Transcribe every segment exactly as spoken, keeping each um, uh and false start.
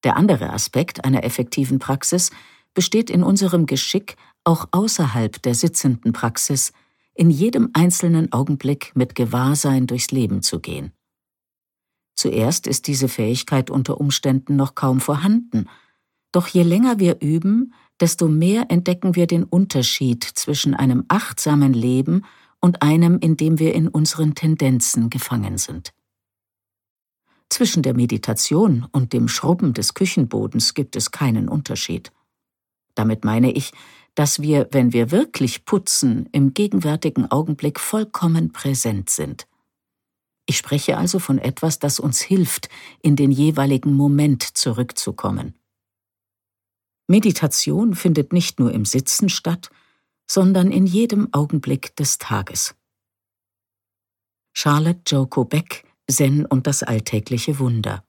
Der andere Aspekt einer effektiven Praxis besteht in unserem Geschick, auch außerhalb der sitzenden Praxis, in jedem einzelnen Augenblick mit Gewahrsein durchs Leben zu gehen. Zuerst ist diese Fähigkeit unter Umständen noch kaum vorhanden, doch je länger wir üben, desto mehr entdecken wir den Unterschied zwischen einem achtsamen Leben und einem, in dem wir in unseren Tendenzen gefangen sind. Zwischen der Meditation und dem Schrubben des Küchenbodens gibt es keinen Unterschied. Damit meine ich, dass wir, wenn wir wirklich putzen, im gegenwärtigen Augenblick vollkommen präsent sind. Ich spreche also von etwas, das uns hilft, in den jeweiligen Moment zurückzukommen. Meditation findet nicht nur im Sitzen statt, sondern in jedem Augenblick des Tages. Charlotte Joko Beck, Zen und das alltägliche Wunder.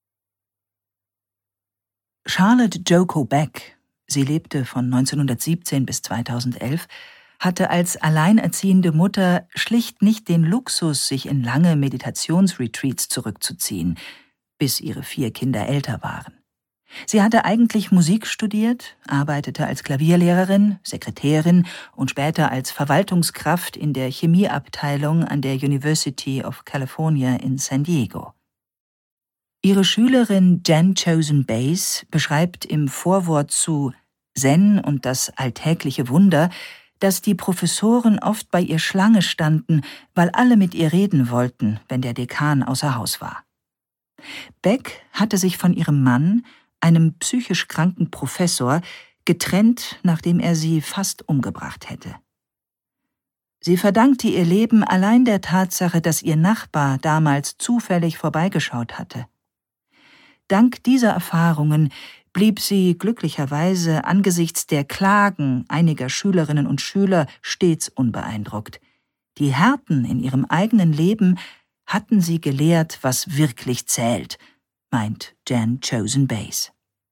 Charlotte Joko Beck, sie lebte von neunzehnhundertsiebzehn bis zweitausendelf, hatte als alleinerziehende Mutter schlicht nicht den Luxus, sich in lange Meditationsretreats zurückzuziehen, bis ihre vier Kinder älter waren. Sie hatte eigentlich Musik studiert, arbeitete als Klavierlehrerin, Sekretärin und später als Verwaltungskraft in der Chemieabteilung an der University of California in San Diego. Ihre Schülerin Jen Chozen Bays beschreibt im Vorwort zu Zen und das alltägliche Wunder, dass die Professoren oft bei ihr Schlange standen, weil alle mit ihr reden wollten, wenn der Dekan außer Haus war. Beck hatte sich von ihrem Mann, einem psychisch kranken Professor, getrennt, nachdem er sie fast umgebracht hätte. Sie verdankte ihr Leben allein der Tatsache, dass ihr Nachbar damals zufällig vorbeigeschaut hatte. Dank dieser Erfahrungen blieb sie glücklicherweise angesichts der Klagen einiger Schülerinnen und Schüler stets unbeeindruckt. Die Härten in ihrem eigenen Leben hatten sie gelehrt, was wirklich zählt, meint Jen Chozen Bays.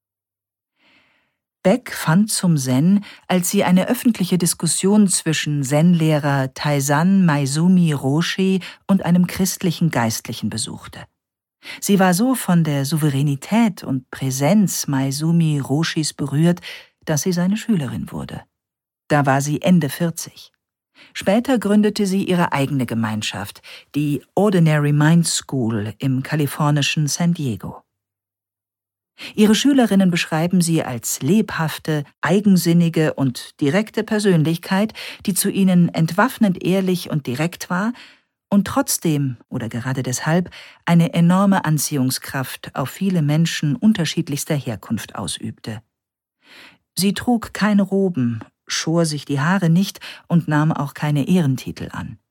Beck fand zum Zen, als sie eine öffentliche Diskussion zwischen Zen-Lehrer Taizan Maezumi Roshi und einem christlichen Geistlichen besuchte. Sie war so von der Souveränität und Präsenz Maezumi Roshis berührt, dass sie seine Schülerin wurde. Da war sie Ende vierzig. Später gründete sie ihre eigene Gemeinschaft, die Ordinary Mind School im kalifornischen San Diego. Ihre Schülerinnen beschreiben sie als lebhafte, eigensinnige und direkte Persönlichkeit, die zu ihnen entwaffnend ehrlich und direkt war und trotzdem, oder gerade deshalb, eine enorme Anziehungskraft auf viele Menschen unterschiedlichster Herkunft ausübte. Sie trug keine Roben, schor sich die Haare nicht und nahm auch keine Ehrentitel an.